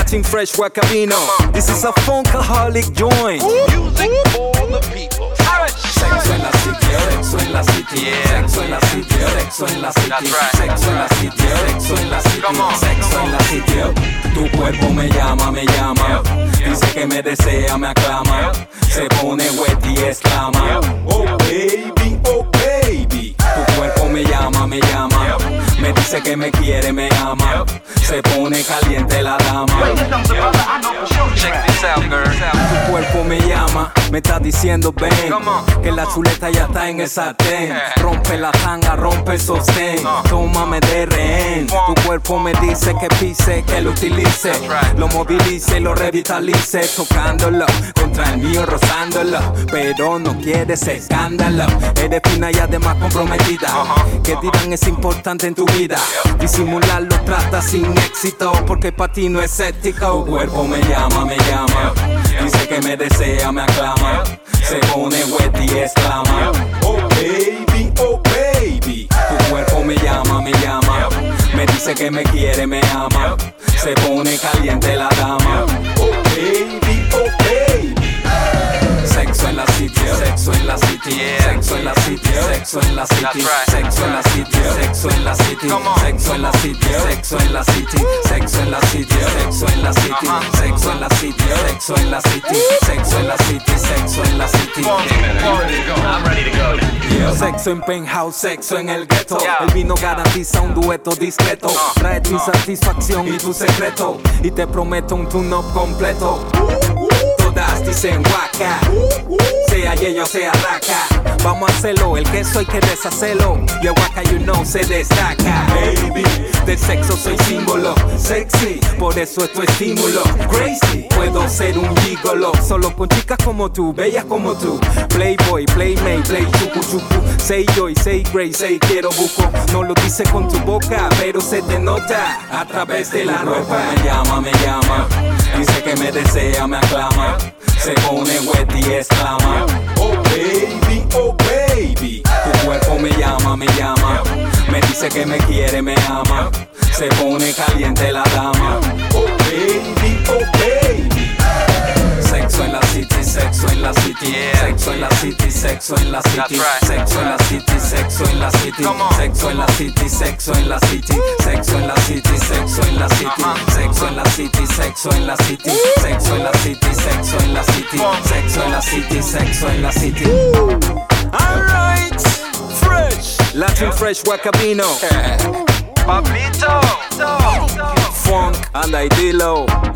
Latin fresh Wacabino. This is a funkaholic joint. Music for the people. Sexo en la city, sexo en la city, sexo en la city, sexo en la city, sexo en la city, sexo en la city, sexo en la city. Tu cuerpo me llama, dice que me desea, me aclama, se pone wet y exclama. Oh baby, oh baby. Tu cuerpo me llama, me dice que me quiere, me ama, se pone caliente la dama. Check this out, girl. Tu cuerpo me llama, me está diciendo ven, que la chuleta ya está en el sartén. Rompe la tanga, rompe el sostén, tómame de rehén. Tu cuerpo me dice que pise, que lo utilice, lo movilice y lo revitalice, tocándolo contra el mío, rozándolo, pero no quieres escándalo. Eres fina y además comprometida, que dirán es importante en tu vida. Disimularlo trata sin éxito, porque para ti no es ético. Tu cuerpo me llama, dice que me desea, me aclama, se pone wet y exclama. Oh baby, oh baby. Tu cuerpo me llama, me dice que me quiere, me ama, se pone caliente la dama. Oh baby, oh baby. Sexo en la city, sexo en la city, sexo en la city, sexo en la city, sexo en la city, sexo en la city, sexo en la city, sexo en la city, sexo en la city, sexo en la city, sexo en la city, sexo en la city, sexo en la city, sexo en la city. I'm ready to go. Sexo en penthouse, sexo en el ghetto. El vino garantiza un dueto discreto. Trae tu insatisfacción y tu secreto, y te prometo un tune-up completo. Todas dicen guaca, sea yello, sea raca. Vamos a hacerlo, el queso hay que deshacerlo, y el guaca you know se destaca. Baby, del sexo soy símbolo, sexy, por eso es tu estímulo. Crazy, puedo ser un gigolo, solo con chicas como tú, bellas como tú. Playboy, playmate, play chucu chucu. Say joy, say grace, say quiero buco. No lo dice con tu boca, pero se te nota a través de la ropa. Me llama, dice que me desea, me aclama, se pone wet y exclama. Oh baby, oh baby. Tu cuerpo me llama, me dice que me quiere, me ama, se pone caliente la dama. Oh baby, oh baby. Sexo en la city, sexo en la city, sexo en la city, sexo en la city, sexo en la city, sexo en la city, sexo en la city, sexo en la city, sexo en la city, sexo en la city, sexo en la city, sexo en la city, sexo en la city, sexo en la city, sexo en la city, sexo en la city. Alright, fresh, Latin fresh Wacabino, Papito. funk and I dilo.